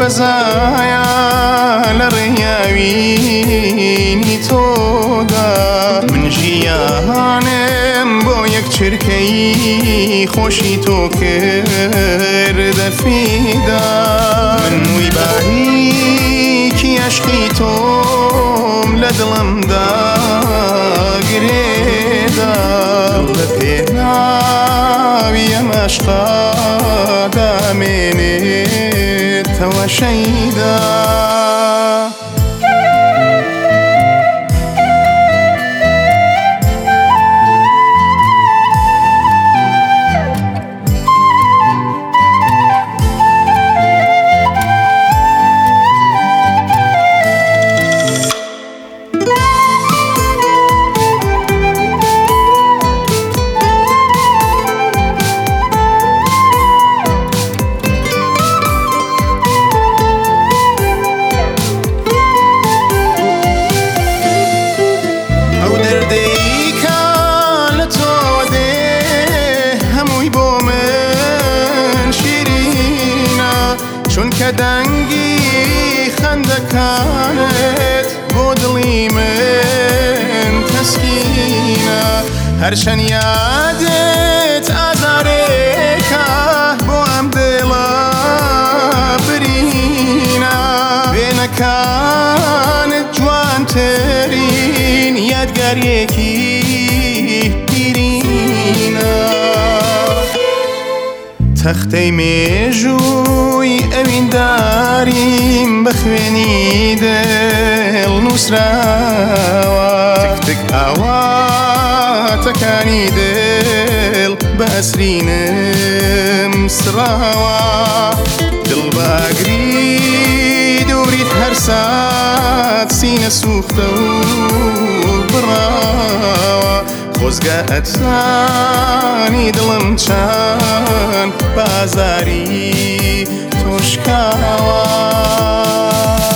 بەزایە لە ڕێیاوینی تۆدا من ژیانم بۆ یەک چرکەی خۆشی تۆ کردە فیدا من مووی باریکی عەشقی تۆم لە دڵمدا گرێدا لە پێناوی ئەم عەشقا دامێنێتەوە شەیدا چونکە دەنگی خەندەکانت بۆ دڵی من تەسکینە هەرچەند یادت ئازارێکە بۆ ئەم دڵە برینە وێنەکانت جوانترین یادگاریەکی پیرینە تەختەی مێژووی ئەوینداریم بە خوێنی دڵ نووسراوە تک ئاواتەکانی دڵ بە ئەسرینم سراوە دڵباگری دووریت هەر سات سینە سوختە و بڕاوە خۆزگە ئەتانی دڵم چەند بازاری تۆشکاوە